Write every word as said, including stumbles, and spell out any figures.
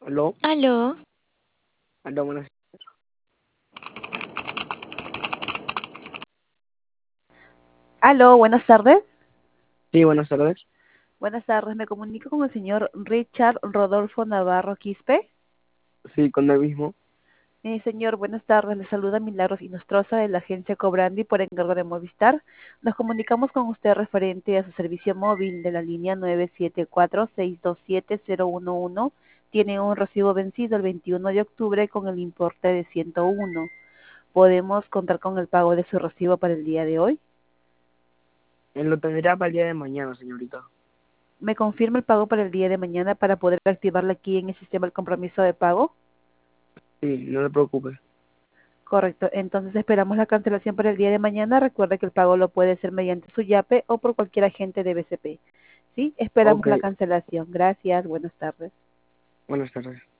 Aló, Aló, aló, buenas. Aló, buenas tardes. Sí, buenas tardes. Buenas tardes, me comunico con el señor Richard Rodolfo Navarro Quispe. Sí, con el mismo. Eh, señor, buenas tardes, le saluda Milagros Inostroza de la agencia Cobrandi por encargo de Movistar. Nos comunicamos con usted referente a su servicio móvil de la línea nueve siete cuatro, seis dos siete, cero uno uno. Tiene un recibo vencido el veintiuno de octubre con el importe de ciento uno. ¿Podemos contar con el pago de su recibo para el día de hoy? Él lo tendrá para el día de mañana, señorita. ¿Me confirma el pago para el día de mañana para poder activarle aquí en el sistema el compromiso de pago? Sí, no se preocupe. Correcto. Entonces esperamos la cancelación para el día de mañana. Recuerde que el pago lo puede hacer mediante su YAPE o por cualquier agente de B C P. Sí, esperamos Ok, la cancelación. Gracias. Buenas tardes. buenas tardes.